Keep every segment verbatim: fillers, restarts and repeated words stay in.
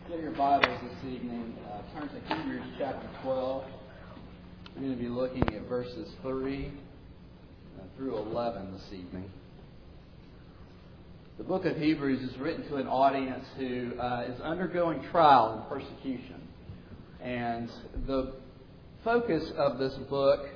Get your Bibles this evening. Uh, turn to Hebrews chapter twelve. We're going to be looking at verses three uh, through eleven this evening. The book of Hebrews is written to an audience who uh, is undergoing trial and persecution. And the focus of this book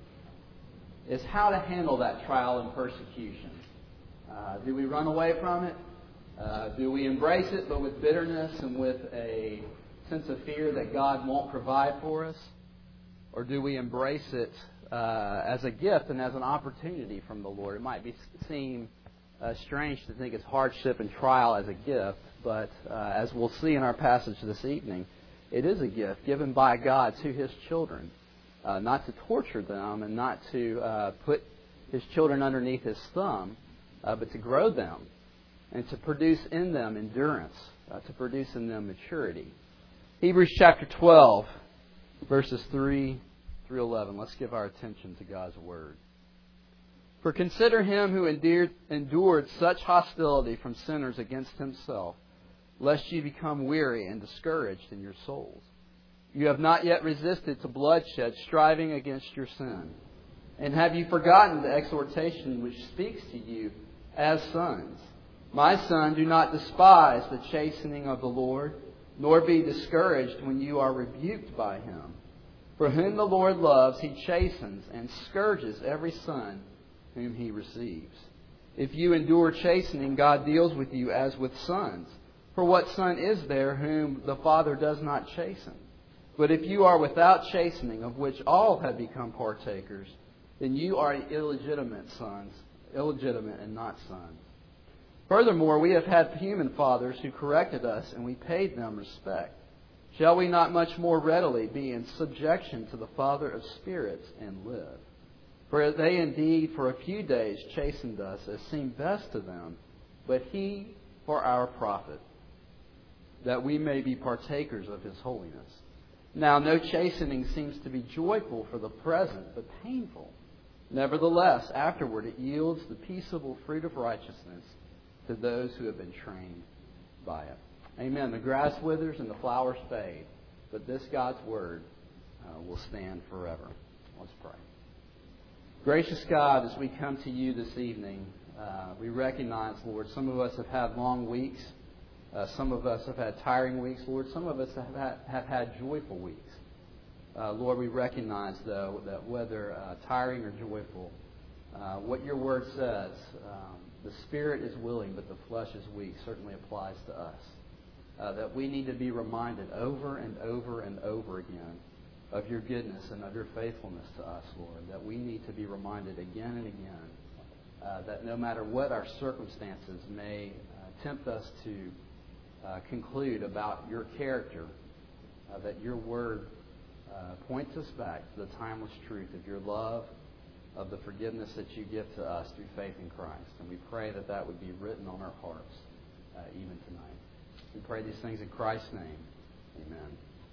is how to handle that trial and persecution. Uh, do we run away from it? Uh, do we embrace it, but with bitterness and with a sense of fear that God won't provide for us? Or do we embrace it uh, as a gift and as an opportunity from the Lord? It might be seem uh, strange to think it's hardship and trial as a gift, but uh, as we'll see in our passage this evening, it is a gift given by God to His children, uh, not to torture them and not to uh, put His children underneath His thumb, uh, but to grow them. And to produce in them endurance, uh, to produce in them maturity. Hebrews chapter twelve, verses three through eleven. Let's give our attention to God's Word. For consider him who endured, endured such hostility from sinners against himself, lest ye become weary and discouraged in your souls. You have not yet resisted to bloodshed, striving against your sin. And have you forgotten the exhortation which speaks to you as sons? My son, do not despise the chastening of the Lord, nor be discouraged when you are rebuked by Him. For whom the Lord loves, He chastens and scourges every son whom He receives. If you endure chastening, God deals with you as with sons. For what son is there whom the Father does not chasten? But if you are without chastening, of which all have become partakers, then you are illegitimate sons, illegitimate and not sons. Furthermore, we have had human fathers who corrected us, and we paid them respect. Shall we not much more readily be in subjection to the Father of spirits and live? For they indeed for a few days chastened us as seemed best to them, but He for our profit, that we may be partakers of His holiness. Now no chastening seems to be joyful for the present, but painful. Nevertheless, afterward it yields the peaceable fruit of righteousness to those who have been trained by it. Amen. The grass withers and the flowers fade, but this God's Word uh, will stand forever. Let's pray. Gracious God, as we come to you this evening, uh, we recognize, Lord, some of us have had long weeks. Uh, some of us have had tiring weeks. Lord, some of us have had, have had joyful weeks. Uh, Lord, we recognize, though, that whether uh, tiring or joyful, uh, what your Word says, um, the spirit is willing, but the flesh is weak, certainly applies to us. Uh, that we need to be reminded over and over and over again of your goodness and of your faithfulness to us, Lord. That we need to be reminded again and again uh, that no matter what our circumstances may uh, tempt us to uh, conclude about your character, uh, that your word uh, points us back to the timeless truth of your love, of the forgiveness that you give to us through faith in Christ. And we pray that that would be written on our hearts uh, even tonight. We pray these things in Christ's name. Amen.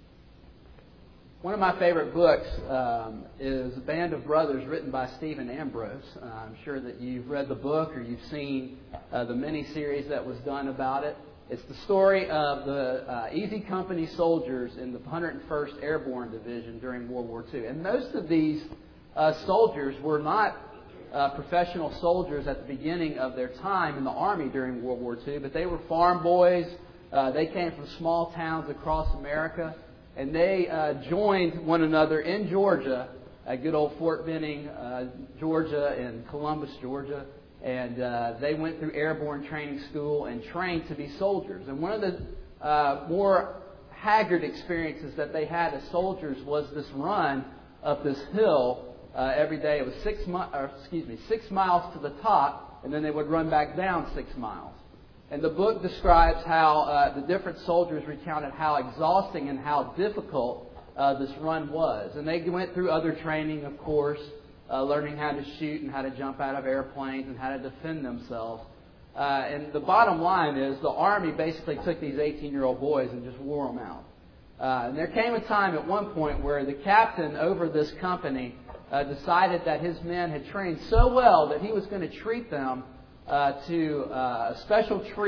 One of my favorite books um, is Band of Brothers, written by Stephen Ambrose. Uh, I'm sure that you've read the book or you've seen uh, the mini-series that was done about it. It's the story of the uh, Easy Company soldiers in the one hundred first Airborne Division during World War Two. And most of these Uh, soldiers were not uh, professional soldiers at the beginning of their time in the Army during World War Two, but they were farm boys. Uh, they came from small towns across America, and they uh, joined one another in Georgia, at good old Fort Benning, uh, Georgia, and Columbus, Georgia, and uh, they went through airborne training school and trained to be soldiers. And one of the uh, more haggard experiences that they had as soldiers was this run up this hill. Uh, every day it was six mi- or excuse me six miles to the top, and then they would run back down six miles. And the book describes how uh, the different soldiers recounted how exhausting and how difficult uh, this run was. And they went through other training, of course, uh, learning how to shoot and how to jump out of airplanes and how to defend themselves. Uh, and the bottom line is the Army basically took these eighteen-year-old boys and just wore them out. Uh, and there came a time at one point where the captain over this company Uh, decided that his men had trained so well that he was going to treat them uh, to uh, a special treat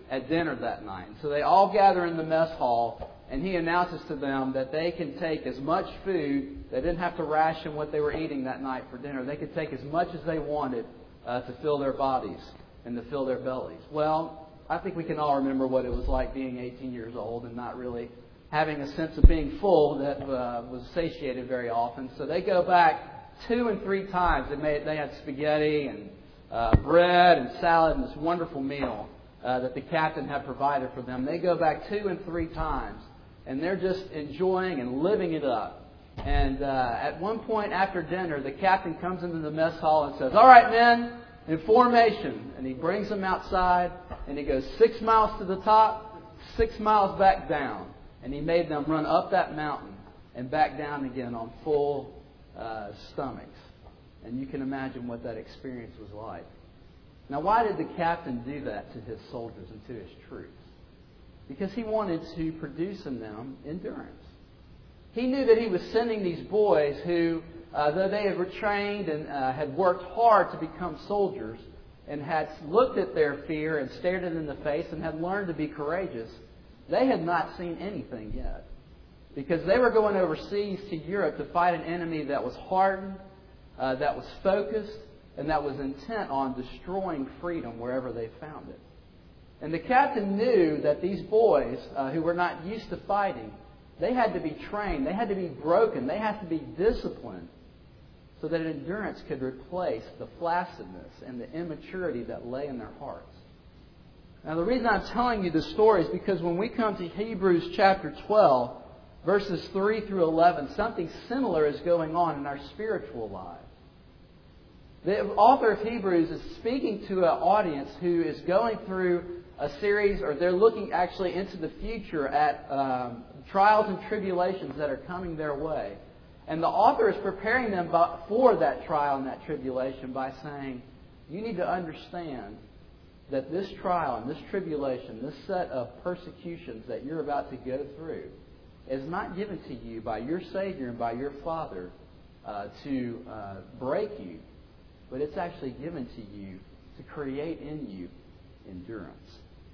at dinner that night. So they all gather in the mess hall, and he announces to them that they can take as much food. They didn't have to ration what they were eating that night for dinner. They could take as much as they wanted uh, to fill their bodies and to fill their bellies. Well, I think we can all remember what it was like being eighteen years old and not really having a sense of being full that uh, was satiated very often. So they go back two and three times. They made they had spaghetti and uh, bread and salad and this wonderful meal uh, that the captain had provided for them. They go back two and three times, and they're just enjoying and living it up. And uh, at one point after dinner, the captain comes into the mess hall and says, "All right, men, in formation." And he brings them outside, and he goes six miles to the top, six miles back down. And he made them run up that mountain and back down again on full uh, stomachs. And you can imagine what that experience was like. Now, why did the captain do that to his soldiers and to his troops? Because he wanted to produce in them endurance. He knew that he was sending these boys who, uh, though they had trained and uh, had worked hard to become soldiers and had looked at their fear and stared it in the face and had learned to be courageous, they had not seen anything yet. Because they were going overseas to Europe to fight an enemy that was hardened, uh, that was focused, and that was intent on destroying freedom wherever they found it. And the captain knew that these boys, uh, who were not used to fighting, they had to be trained, they had to be broken, they had to be disciplined so that endurance could replace the flaccidness and the immaturity that lay in their hearts. Now, the reason I'm telling you this story is because when we come to Hebrews chapter twelve, verses three through eleven, something similar is going on in our spiritual lives. The author of Hebrews is speaking to an audience who is going through a series, or they're looking actually into the future at um, trials and tribulations that are coming their way. And the author is preparing them for that trial and that tribulation by saying, you need to understand that this trial and this tribulation, this set of persecutions that you're about to go through, is not given to you by your Savior and by your Father uh, to uh, break you, but it's actually given to you to create in you endurance.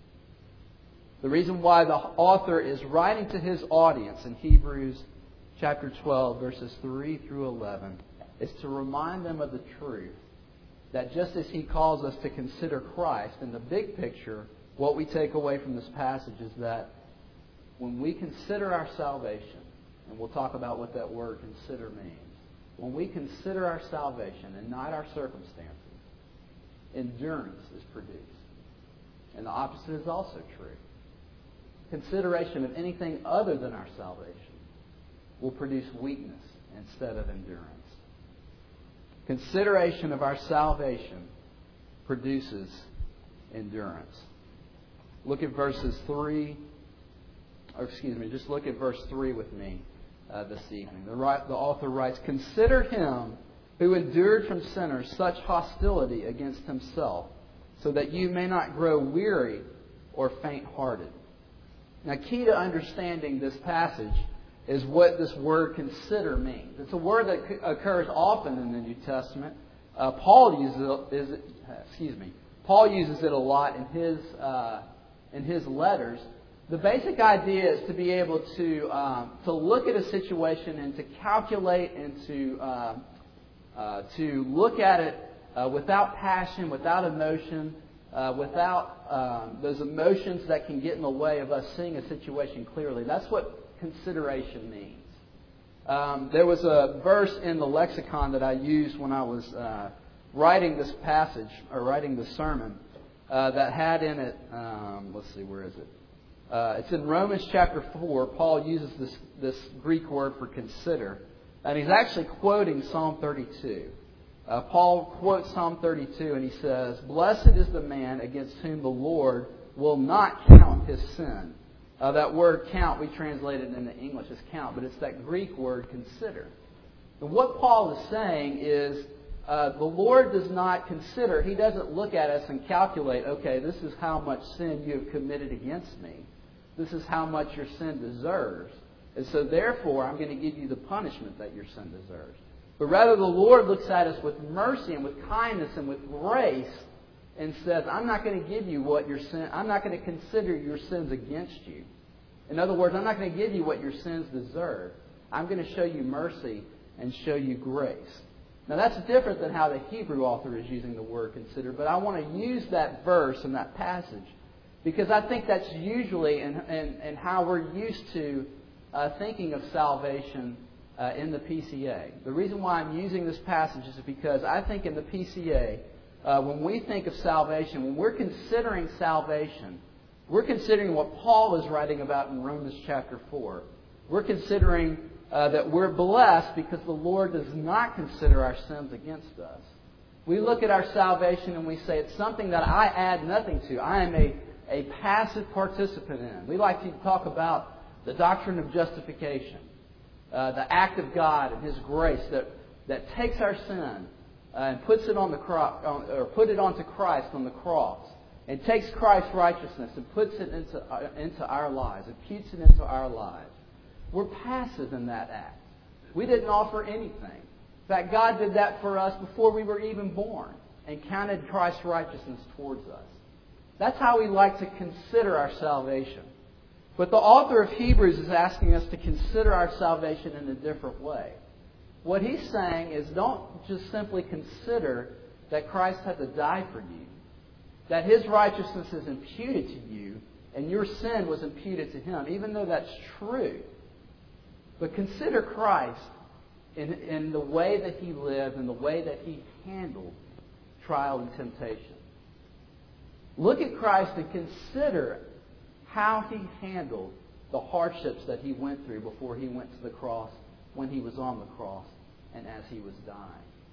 The reason why the author is writing to his audience in Hebrews chapter twelve, verses three through eleven, is to remind them of the truth that just as he calls us to consider Christ, in the big picture, what we take away from this passage is that when we consider our salvation, and we'll talk about what that word consider means, when we consider our salvation and not our circumstances, endurance is produced. And the opposite is also true. Consideration of anything other than our salvation will produce weakness instead of endurance. Consideration of our salvation produces endurance. Look at verses three, or excuse me, just look at verse three with me uh, this evening. The, the author writes, "Consider him who endured from sinners such hostility against himself, so that you may not grow weary or faint-hearted." Now, key to understanding this passage is what this word consider means. It's a word that occurs often in the New Testament. Uh, Paul uses it, is, excuse me, Paul uses it a lot in his uh, in his letters. The basic idea is to be able to um, to look at a situation and to calculate and to uh, uh, to look at it uh, without passion, without emotion, uh, without um, those emotions that can get in the way of us seeing a situation clearly. That's what consideration means. Um, there was a verse in the lexicon that I used when I was uh, writing this passage, or writing the sermon, uh, that had in it, um, let's see, where is it? Uh, it's in Romans chapter four. Paul uses this, this Greek word for consider, and he's actually quoting Psalm thirty-two. Uh, Paul quotes Psalm thirty-two, and he says, "Blessed is the man against whom the Lord will not count his sin." Uh, that word count, we translate it into English as count, but it's that Greek word consider. And what Paul is saying is uh, the Lord does not consider, He doesn't look at us and calculate, okay, this is how much sin you have committed against me. This is how much your sin deserves. And so therefore, I'm going to give you the punishment that your sin deserves. But rather, the Lord looks at us with mercy and with kindness and with grace and says, I'm not going to give you what your sin, I'm not going to consider your sins against you. In other words, I'm not going to give you what your sins deserve. I'm going to show you mercy and show you grace. Now that's different than how the Hebrew author is using the word consider, but I want to use that verse and that passage because I think that's usually in, in, in how we're used to uh, thinking of salvation uh, in the P C A. The reason why I'm using this passage is because I think in the P C A, uh, when we think of salvation, when we're considering salvation, we're considering what Paul is writing about in Romans chapter four. We're considering uh, that we're blessed because the Lord does not consider our sins against us. We look at our salvation and we say it's something that I add nothing to. I am a, a passive participant in. We like to talk about the doctrine of justification, uh, the act of God and His grace that, that takes our sin uh, and puts it on the cro- on, or put it onto Christ on the cross. And takes Christ's righteousness and puts it into, uh, into our lives, imputes it into our lives. We're passive in that act. We didn't offer anything. In fact, God did that for us before we were even born and counted Christ's righteousness towards us. That's how we like to consider our salvation. But the author of Hebrews is asking us to consider our salvation in a different way. What he's saying is don't just simply consider that Christ had to die for you, that His righteousness is imputed to you, and your sin was imputed to Him, even though that's true. But consider Christ in, in the way that He lived and the way that He handled trial and temptation. Look at Christ and consider how He handled the hardships that He went through before He went to the cross, when He was on the cross, and as He was dying.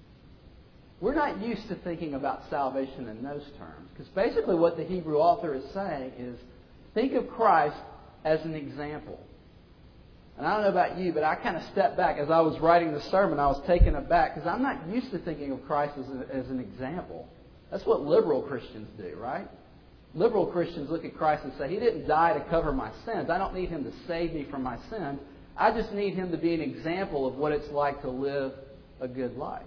We're not used to thinking about salvation in those terms. Because basically what the Hebrew author is saying is, think of Christ as an example. And I don't know about you, but I kind of stepped back. As I was writing the sermon, I was taken aback because I'm not used to thinking of Christ as, a, as an example. That's what liberal Christians do, right? Liberal Christians look at Christ and say, He didn't die to cover my sins. I don't need Him to save me from my sins. I just need Him to be an example of what it's like to live a good life.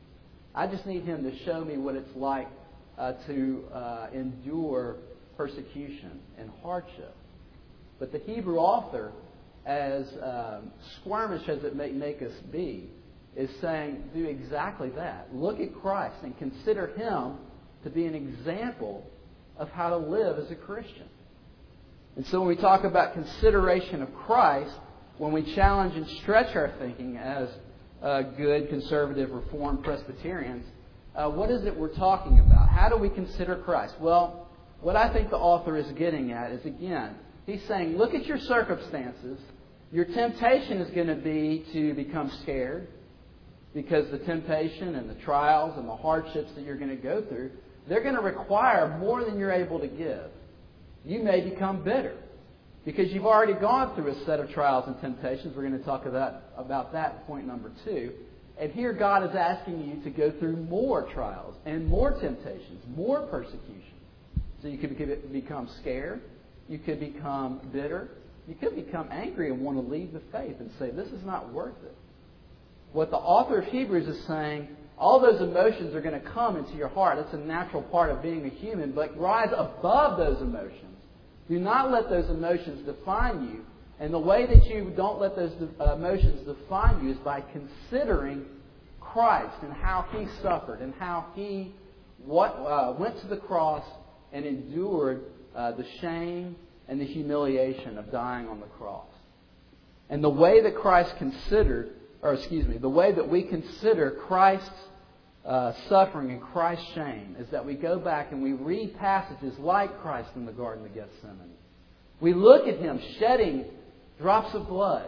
I just need Him to show me what it's like uh, to uh, endure persecution and hardship. But the Hebrew author, as um, squirmish as it may make us be, is saying, do exactly that. Look at Christ and consider Him to be an example of how to live as a Christian. And so when we talk about consideration of Christ, when we challenge and stretch our thinking as Uh, good, conservative, Reformed Presbyterians, uh, what is it we're talking about? How do we consider Christ? Well, what I think the author is getting at is, again, he's saying, look at your circumstances. Your temptation is going to be to become scared because the temptation and the trials and the hardships that you're going to go through, they're going to require more than you're able to give. You may become bitter, because you've already gone through a set of trials and temptations. We're going to talk about, about that in point number two. And here God is asking you to go through more trials and more temptations, more persecution. So you could become scared. You could become bitter. You could become angry and want to leave the faith and say, this is not worth it. What the author of Hebrews is saying, all those emotions are going to come into your heart. That's a natural part of being a human. But rise above those emotions. Do not let those emotions define you. And the way that you don't let those emotions define you is by considering Christ and how He suffered and how He what, uh, went to the cross and endured uh, the shame and the humiliation of dying on the cross. And the way that Christ considered, or excuse me, the way that we consider Christ's Uh, suffering and Christ's shame is that we go back and we read passages like Christ in the Garden of Gethsemane. We look at Him shedding drops of blood.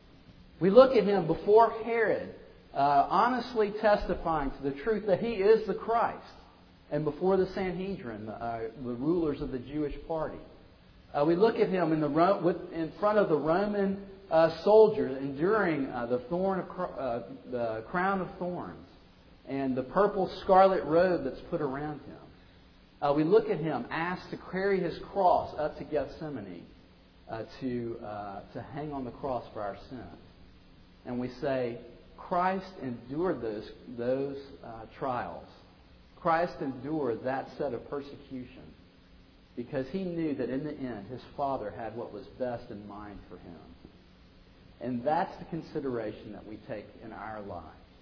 We look at Him before Herod, uh, honestly testifying to the truth that He is the Christ, and before the Sanhedrin, uh, the rulers of the Jewish party. Uh, we look at Him in the Ro- with, in front of the Roman uh, soldiers, enduring uh, the thorn of, uh, the crown of thorns and the purple scarlet robe that's put around Him. Uh, we look at Him asked to carry His cross up to Gethsemane uh, to uh, to hang on the cross for our sins. And we say, Christ endured those, those uh, trials. Christ endured that set of persecution because he knew that in the end his Father had what was best in mind for him. And that's the consideration that we take in our lives.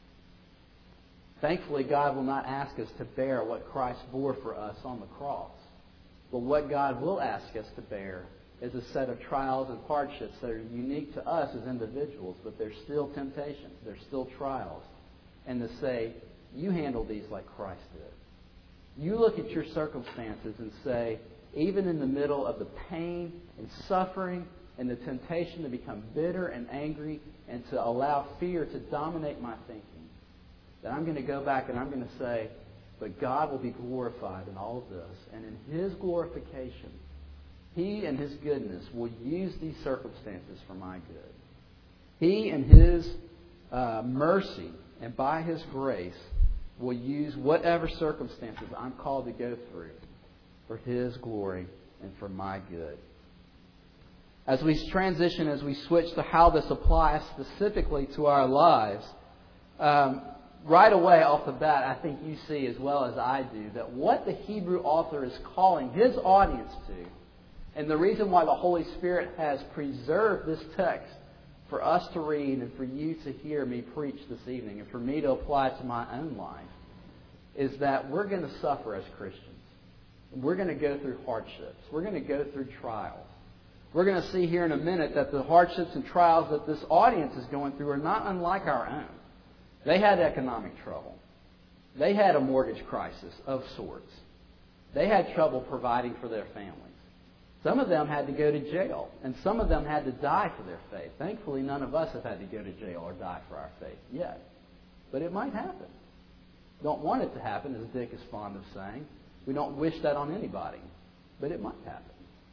Thankfully, God will not ask us to bear what Christ bore for us on the cross. But what God will ask us to bear is a set of trials and hardships that are unique to us as individuals, but they're still temptations, they're still trials. And to say, you handle these like Christ did. You look at your circumstances and say, even in the middle of the pain and suffering and the temptation to become bitter and angry and to allow fear to dominate my thinking, that I'm going to go back and I'm going to say, but God will be glorified in all of this. And in His glorification, He and His goodness will use these circumstances for my good. He and His uh, mercy and by His grace will use whatever circumstances I'm called to go through for His glory and for my good. As we transition, as we switch to how this applies specifically to our lives, um, right away off the bat, I think you see as well as I do that what the Hebrew author is calling his audience to, and the reason why the Holy Spirit has preserved this text for us to read and for you to hear me preach this evening and for me to apply to my own life, is that we're going to suffer as Christians. We're going to go through hardships. We're going to go through trials. We're going to see here in a minute that the hardships and trials that this audience is going through are not unlike our own. They had economic trouble. They had a mortgage crisis of sorts. They had trouble providing for their families. Some of them had to go to jail, and some of them had to die for their faith. Thankfully, none of us have had to go to jail or die for our faith yet. But it might happen. Don't want it to happen, as Dick is fond of saying. We don't wish that on anybody. But it might happen.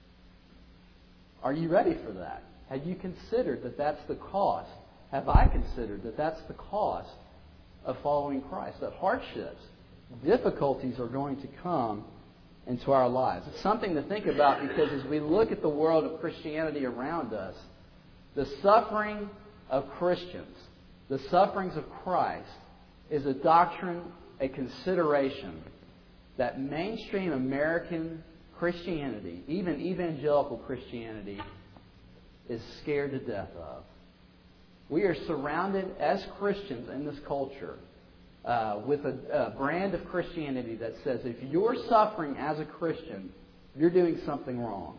Are you ready for that? Have you considered that that's the cost? Have I considered that that's the cost of following Christ? That hardships, difficulties are going to come into our lives. It's something to think about because as we look at the world of Christianity around us, the suffering of Christians, the sufferings of Christ, is a doctrine, a consideration that mainstream American Christianity, even evangelical Christianity, is scared to death of. We are surrounded as Christians in this culture uh, with a, a brand of Christianity that says if you're suffering as a Christian, you're doing something wrong.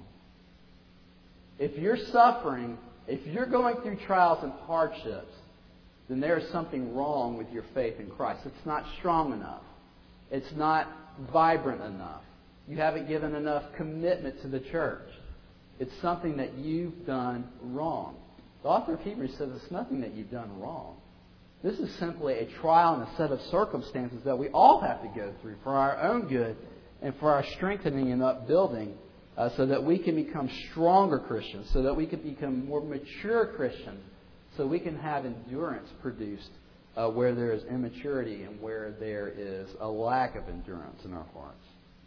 If you're suffering, if you're going through trials and hardships, then there is something wrong with your faith in Christ. It's not strong enough. It's not vibrant enough. You haven't given enough commitment to the church. It's something that you've done wrong. The author of Hebrews says it's nothing that you've done wrong. This is simply a trial and a set of circumstances that we all have to go through for our own good and for our strengthening and upbuilding uh, so that we can become stronger Christians, so that we can become more mature Christians, so we can have endurance produced uh, where there is immaturity and where there is a lack of endurance in our hearts.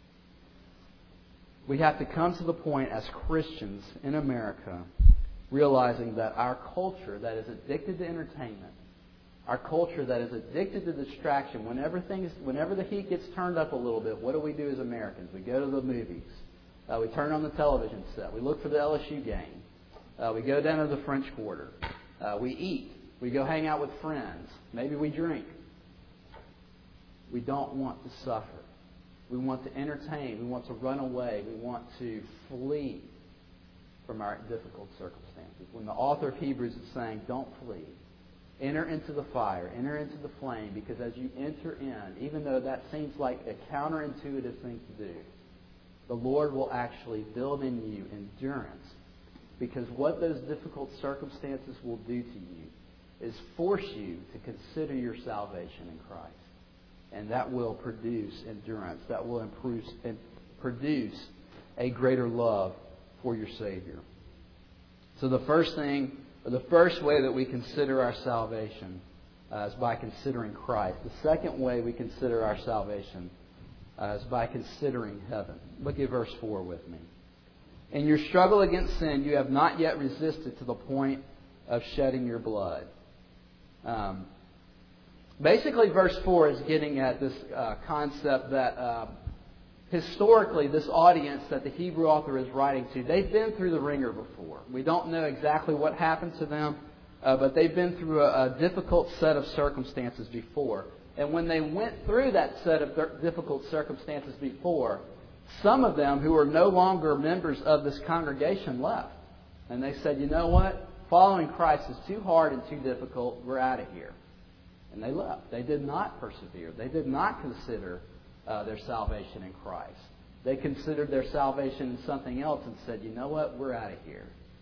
We have to come to the point as Christians in America realizing that our culture that is addicted to entertainment, our culture that is addicted to distraction, whenever things, whenever the heat gets turned up a little bit, what do we do as Americans? We go to the movies. Uh, we turn on the television set. We look for the L S U game. Uh, we go down to the French Quarter. Uh, we eat. We go hang out with friends. Maybe we drink. We don't want to suffer. We want to entertain. We want to run away. We want to flee from our difficult circumstances. When the author of Hebrews is saying, don't flee. Enter into the fire. Enter into the flame. Because as you enter in, even though that seems like a counterintuitive thing to do, the Lord will actually build in you endurance. Because what those difficult circumstances will do to you is force you to consider your salvation in Christ. And that will produce endurance. That will improve and produce a greater love for your Savior. So the first thing, or the first way that we consider our salvation uh, is by considering Christ. The second way we consider our salvation uh, is by considering heaven. Look at verse four with me. In your struggle against sin, you have not yet resisted to the point of shedding your blood. Um, Basically, verse four is getting at this uh, concept that uh, historically, this audience that the Hebrew author is writing to, they've been through the ringer before. We don't know exactly what happened to them, uh, but they've been through a, a difficult set of circumstances before. And when they went through that set of th- difficult circumstances before, some of them who were no longer members of this congregation left. And they said, you know what? Following Christ is too hard and too difficult. We're out of here. And they left. They did not persevere. They did not consider uh, their salvation in Christ. They considered their salvation in something else and said, you know what? We're out of here.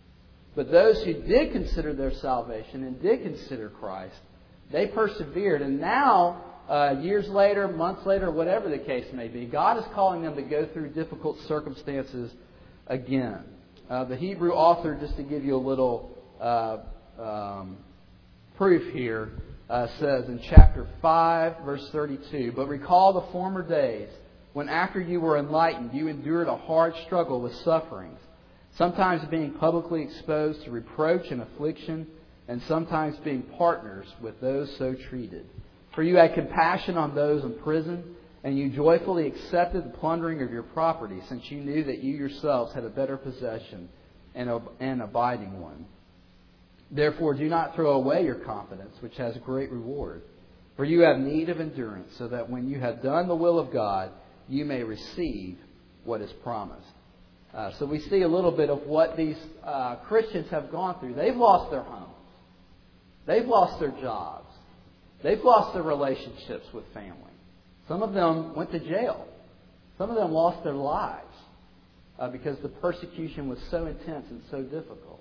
But those who did consider their salvation and did consider Christ, they persevered. And now, uh, years later, months later, whatever the case may be, God is calling them to go through difficult circumstances again. Uh, the Hebrew author, just to give you a little uh, um, proof here, uh, says in chapter five, verse thirty-two, "But recall the former days when after you were enlightened, you endured a hard struggle with sufferings, sometimes being publicly exposed to reproach and affliction, and sometimes being partners with those so treated. For you had compassion on those in prison, and you joyfully accepted the plundering of your property, since you knew that you yourselves had a better possession and an abiding one. Therefore, do not throw away your confidence, which has great reward. For you have need of endurance, so that when you have done the will of God, you may receive what is promised." Uh, so we see a little bit of what these uh, Christians have gone through. They've lost their homes. They've lost their jobs. They've lost their relationships with family. Some of them went to jail. Some of them lost their lives uh, because the persecution was so intense and so difficult.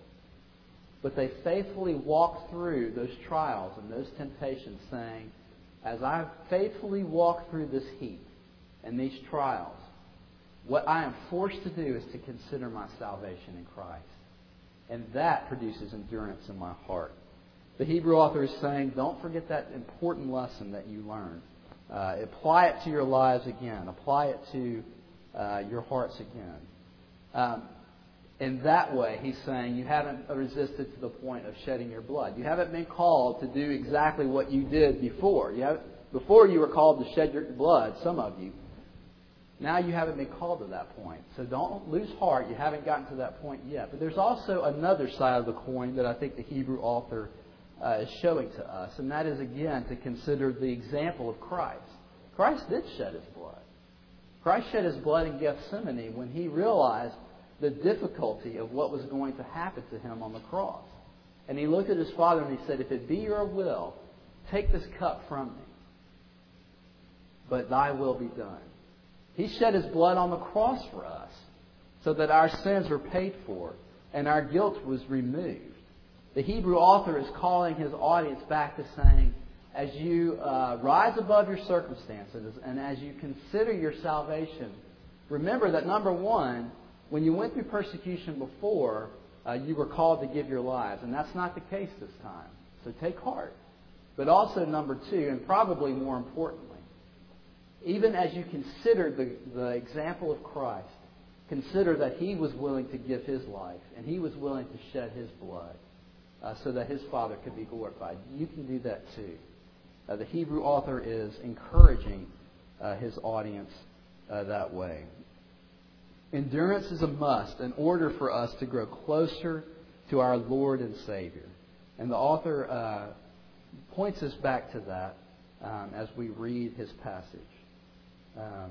But they faithfully walked through those trials and those temptations, saying, as I faithfully walk through this heat and these trials, what I am forced to do is to consider my salvation in Christ. And that produces endurance in my heart. The Hebrew author is saying, don't forget that important lesson that you learned. Uh, apply it to your lives again. Apply it to uh, your hearts again. Um, in that way, he's saying you haven't resisted to the point of shedding your blood. You haven't been called to do exactly what you did before. You have, before you were called to shed your blood, some of you. Now you haven't been called to that point. So don't lose heart. You haven't gotten to that point yet. But there's also another side of the coin that I think the Hebrew author uh, is showing to us. And that is, again, to consider the example of Christ. Christ did shed His blood. Christ shed His blood in Gethsemane when He realized the difficulty of what was going to happen to Him on the cross. And He looked at His Father and He said, if it be your will, take this cup from me. But thy will be done. He shed His blood on the cross for us so that our sins were paid for and our guilt was removed. The Hebrew author is calling his audience back to saying, as you uh, rise above your circumstances and as you consider your salvation, remember that, number one, when you went through persecution before, uh, you were called to give your lives. And that's not the case this time. So take heart. But also, number two, and probably more importantly, even as you consider the, the example of Christ, consider that He was willing to give His life and He was willing to shed His blood uh, so that His Father could be glorified. You can do that too. Uh, the Hebrew author is encouraging uh, his audience uh, that way. Endurance is a must in order for us to grow closer to our Lord and Savior. And the author uh, points us back to that um, as we read his passage. Um,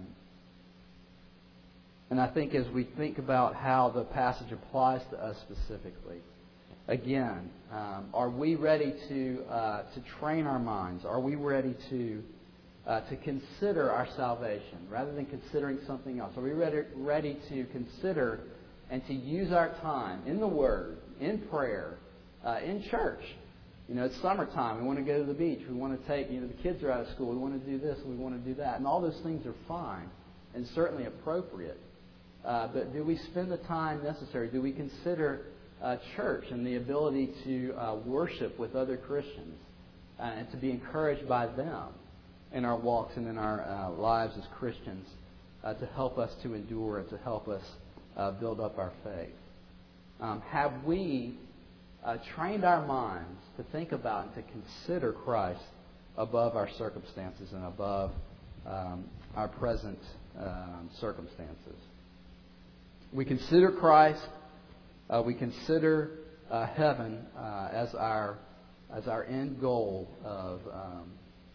and I think as we think about how the passage applies to us specifically, again, um, are we ready to uh, to train our minds? Are we ready to uh, to consider our salvation rather than considering something else? Are we ready ready to consider and to use our time in the Word, in prayer, uh, in church? You know, it's summertime. We want to go to the beach. We want to take, you know, the kids are out of school. We want to do this and we want to do that. And all those things are fine and certainly appropriate. Uh, but do we spend the time necessary? Do we consider uh, church and the ability to uh, worship with other Christians uh, and to be encouraged by them in our walks and in our uh, lives as Christians uh, to help us to endure and to help us uh, build up our faith? Um, have we Uh, trained our minds to think about and to consider Christ above our circumstances and above um, our present um, circumstances. We consider Christ. Uh, we consider uh, heaven uh, as our as our end goal of um,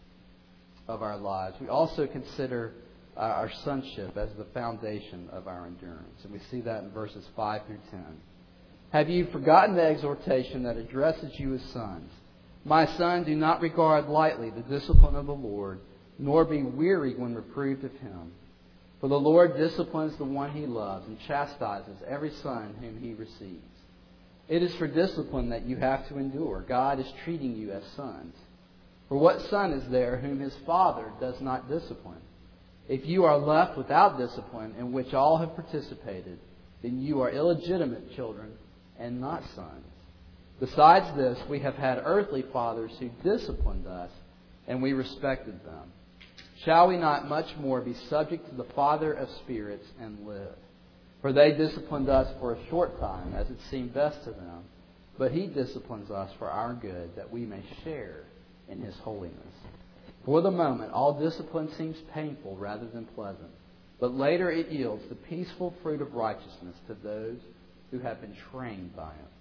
of our lives. We also consider uh, our sonship as the foundation of our endurance, and we see that in verses five through ten. Have you forgotten the exhortation that addresses you as sons? My son, do not regard lightly the discipline of the Lord, nor be weary when reproved of him. For the Lord disciplines the one he loves and chastises every son whom he receives. It is for discipline that you have to endure. God is treating you as sons. For what son is there whom his father does not discipline? If you are left without discipline, in which all have participated, then you are illegitimate children and not sons. Besides this, we have had earthly fathers who disciplined us, and we respected them. Shall we not much more be subject to the Father of spirits and live? For they disciplined us for a short time, as it seemed best to them, but He disciplines us for our good, that we may share in His holiness. For the moment, all discipline seems painful rather than pleasant, but later it yields the peaceful fruit of righteousness to those who have been trained by it.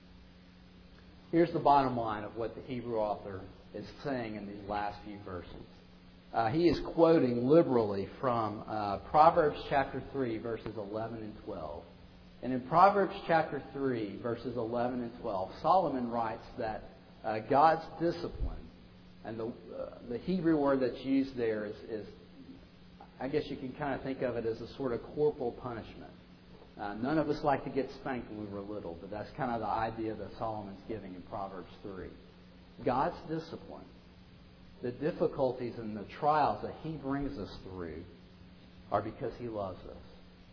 Here's the bottom line of what the Hebrew author is saying in these last few verses. Uh, he is quoting liberally from uh, Proverbs chapter three, verses eleven and twelve. And in Proverbs chapter three, verses eleven and twelve, Solomon writes that uh, God's discipline, and the uh, the Hebrew word that's used there is, is, I guess you can kind of think of it as a sort of corporal punishment. Uh, none of us like to get spanked when we were little, but that's kind of the idea that Solomon's giving in Proverbs three. God's discipline, the difficulties and the trials that He brings us through, are because He loves us.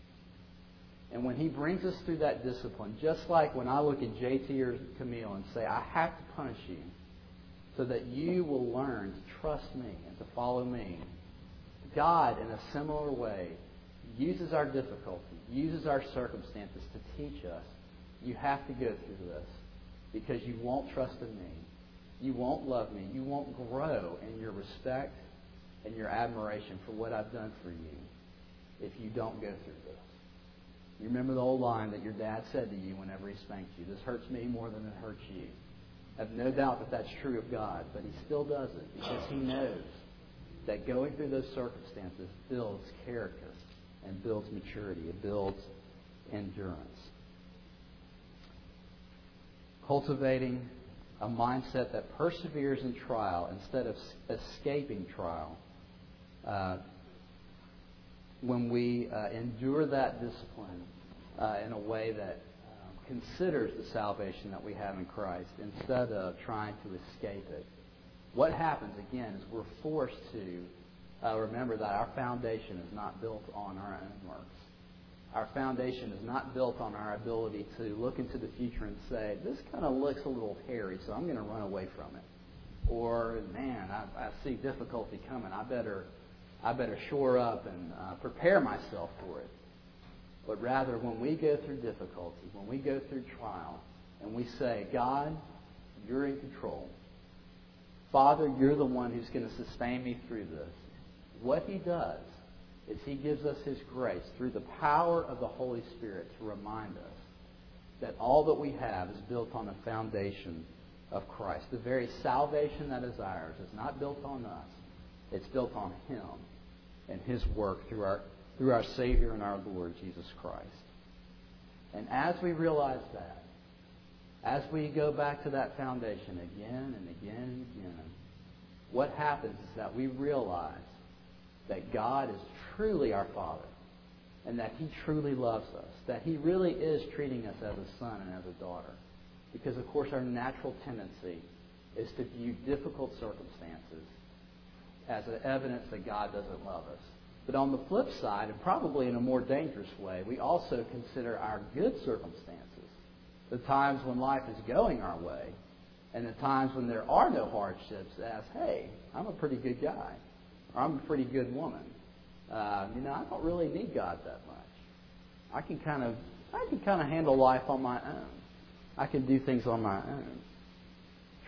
And when He brings us through that discipline, just like when I look at J T or Camille and say, I have to punish you so that you will learn to trust me and to follow me, God, in a similar way, uses our difficulty, uses our circumstances to teach us, you have to go through this because you won't trust in me. You won't love me. You won't grow in your respect and your admiration for what I've done for you if you don't go through this. You remember the old line that your dad said to you whenever he spanked you, this hurts me more than it hurts you. I have no doubt that that's true of God, but He still does it because He knows that going through those circumstances builds character and builds maturity. It builds endurance. Cultivating a mindset that perseveres in trial instead of escaping trial. Uh, when we uh, endure that discipline uh, in a way that uh, considers the salvation that we have in Christ instead of trying to escape it, what happens again is we're forced to uh, remember that our foundation is not built on our own works. Our foundation is not built on our ability to look into the future and say, this kind of looks a little hairy, so I'm going to run away from it. Or, man, I, I see difficulty coming. I better, I better shore up and uh, prepare myself for it. But rather, when we go through difficulty, when we go through trial, and we say, God, you're in control. Father, you're the one who's going to sustain me through this. What He does is He gives us His grace through the power of the Holy Spirit to remind us that all that we have is built on a foundation of Christ. The very salvation that is ours is not built on us. It's built on Him and His work through our, through our Savior and our Lord, Jesus Christ. And as we realize that, as we go back to that foundation again and again and again, what happens is that we realize that God is truly our Father and that He truly loves us, that He really is treating us as a son and as a daughter. Because, of course, our natural tendency is to view difficult circumstances as an evidence that God doesn't love us. But on the flip side, and probably in a more dangerous way, we also consider our good circumstances, the times when life is going our way, and the times when there are no hardships, as, hey, I'm a pretty good guy. Or I'm a pretty good woman. Uh, you know, I don't really need God that much. I can kind of, I can kind of handle life on my own. I can do things on my own.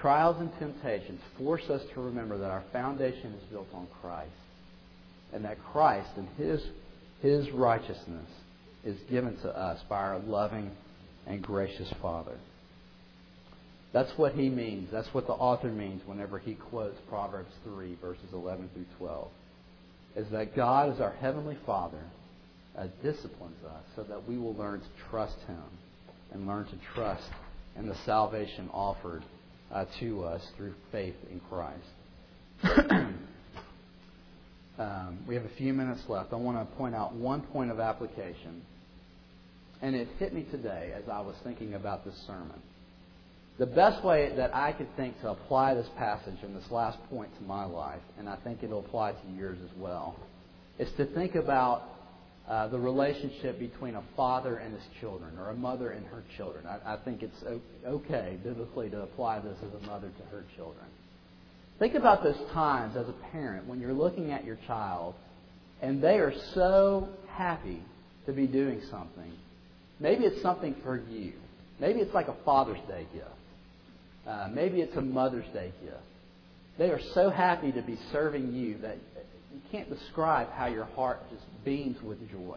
trials and temptations force us to remember that our foundation is built on Christ. And that Christ and His, His righteousness is given to us by our loving and gracious Father. That's what he means. That's what the author means whenever he quotes Proverbs three, verses eleven through twelve. Is that God is our Heavenly Father, uh, disciplines us so that we will learn to trust Him and learn to trust in the salvation offered uh, to us through faith in Christ. um, we have a few minutes left. I want to point out one point of application. And it hit me today as I was thinking about this sermon. The best way that I could think to apply this passage and this last point to my life, and I think it'll apply to yours as well, is to think about uh, the relationship between a father and his children, or a mother and her children. I, I think it's okay biblically to apply this as a mother to her children. Think about those times as a parent when you're looking at your child and they are so happy to be doing something. Maybe it's something for you. Maybe it's like a Father's Day gift. Uh, maybe it's a Mother's Day gift. They are so happy to be serving you that you can't describe how your heart just beams with joy.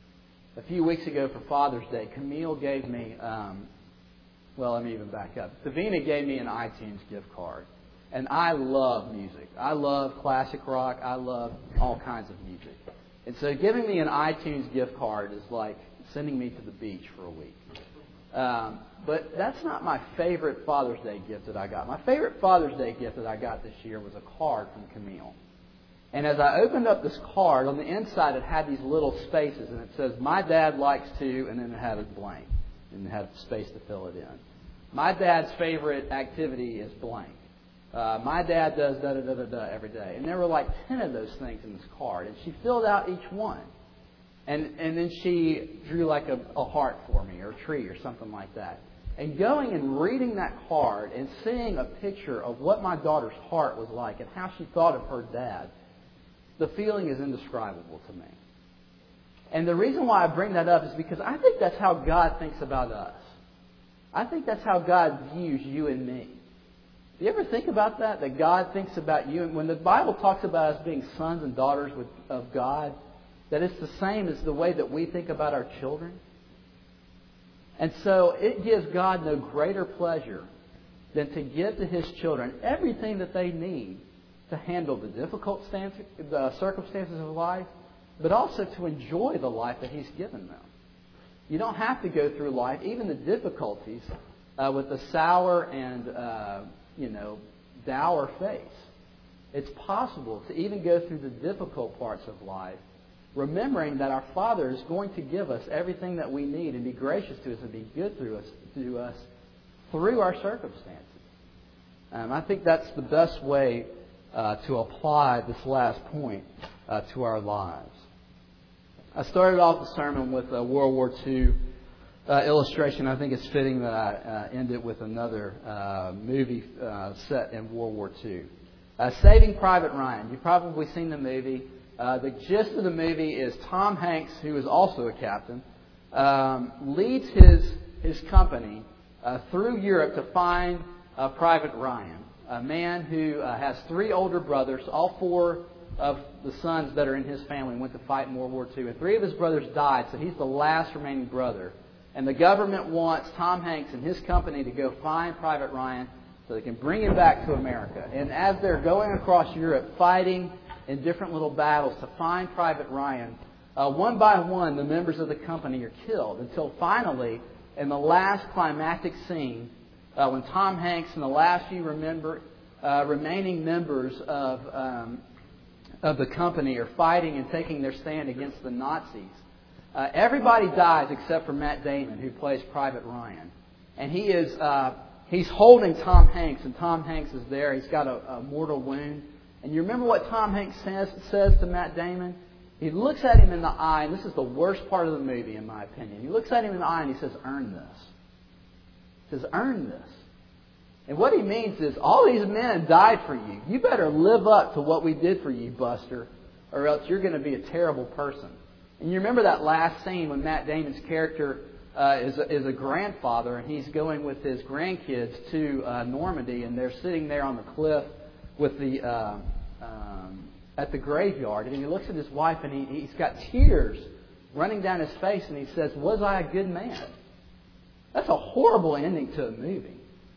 A few weeks ago for Father's Day, Camille gave me, um, well, let me even back up. Davina gave me an iTunes gift card. And I love music. I love classic rock. I love all kinds of music. And so giving me an iTunes gift card is like sending me to the beach for a week. Um, but that's not my favorite Father's Day gift that I got. My favorite Father's Day gift that I got this year was a card from Camille. And as I opened up this card, on the inside it had these little spaces, and it says, "My dad likes to," and then it had a blank, and it had space to fill it in. "My dad's favorite activity is blank. Uh, my dad does da-da-da-da-da every day." And there were like ten of those things in this card, and she filled out each one. And and then she drew like a, a heart for me, or a tree, or something like that. And going and reading that card and seeing a picture of what my daughter's heart was like and how she thought of her dad, the feeling is indescribable to me. And the reason why I bring that up is because I think that's how God thinks about us. I think that's how God views you and me. Do you ever think about that? That God thinks about you. And when the Bible talks about us being sons and daughters with, of God, that it's the same as the way that we think about our children. And so it gives God no greater pleasure than to give to His children everything that they need to handle the difficult stance, the circumstances of life, but also to enjoy the life that He's given them. You don't have to go through life, even the difficulties, uh, with a sour and uh, you know, dour face. It's possible to even go through the difficult parts of life, remembering that our Father is going to give us everything that we need and be gracious to us and be good through us, to us through our circumstances. Um, I think that's the best way uh, to apply this last point uh, to our lives. I started off the sermon with a World War Two uh, illustration. I think it's fitting that I uh, end it with another uh, movie uh, set in World War Two. Uh, Saving Private Ryan. You've probably seen the movie. Uh, the gist of the movie is Tom Hanks, who is also a captain, um, leads his his company uh, through Europe to find uh, Private Ryan, a man who uh, has three older brothers. All four of the sons that are in his family went to fight in World War Two, and three of his brothers died, so he's the last remaining brother. And the government wants Tom Hanks and his company to go find Private Ryan so they can bring him back to America. And as they're going across Europe fighting in different little battles to find Private Ryan, uh, one by one the members of the company are killed, until finally, in the last climactic scene, uh, when Tom Hanks and the last few remember, uh, remaining members of um, of the company are fighting and taking their stand against the Nazis. Uh, everybody dies except for Matt Damon, who plays Private Ryan, and he is uh, he's holding Tom Hanks, and Tom Hanks is there. He's got a, a mortal wound. And you remember what Tom Hanks says, says to Matt Damon? He looks at him in the eye, and this is the worst part of the movie, in my opinion. He looks at him in the eye and he says, "Earn this." He says, "Earn this." And what he means is, all these men died for you. You better live up to what we did for you, Buster, or else you're going to be a terrible person. And you remember that last scene when Matt Damon's character uh, is, a, is a grandfather, and he's going with his grandkids to uh, Normandy, and they're sitting there on the cliff with the uh, um, at the graveyard, and he looks at his wife, and he, he's got tears running down his face, and he says, "Was I a good man?" That's a horrible ending to a movie.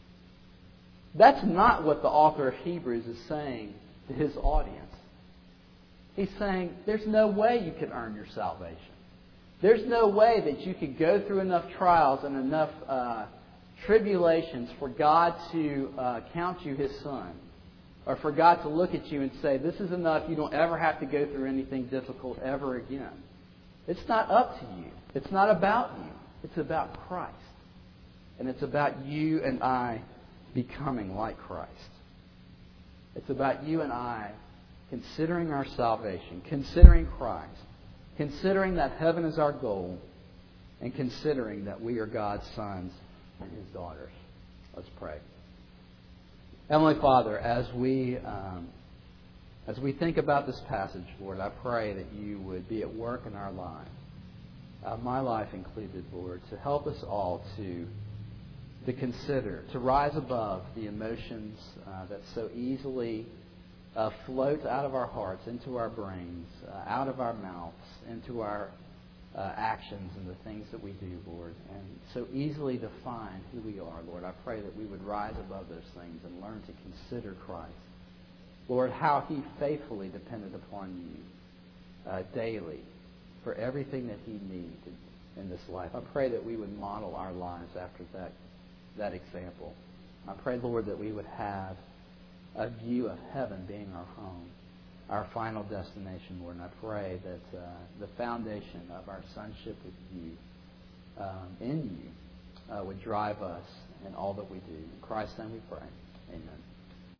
That's not what the author of Hebrews is saying to his audience. He's saying, there's no way you can earn your salvation. There's no way that you could go through enough trials and enough uh, tribulations for God to uh, count you His son. Or for God to look at you and say, this is enough, you don't ever have to go through anything difficult ever again. It's not up to you. It's not about you. It's about Christ. And it's about you and I becoming like Christ. It's about you and I considering our salvation, considering Christ, considering that heaven is our goal, and considering that we are God's sons and His daughters. Let's pray. Heavenly Father, as we um, as we think about this passage, Lord, I pray that you would be at work in our lives, uh, my life included, Lord, to help us all to to consider, to rise above the emotions uh, that so easily uh, float out of our hearts, into our brains, uh, out of our mouths, into our uh, actions and the things that we do, Lord, and so easily define who we are, Lord. I pray that we would rise above those things and learn to consider Christ. Lord, how He faithfully depended upon you uh, daily for everything that He needed in this life. I pray that we would model our lives after that that example. I pray, Lord, that we would have a view of heaven being our home, our final destination, Lord. And I pray that uh, the foundation of our sonship with you, um, in you, uh, would drive us in all that we do. In Christ's name we pray. Amen.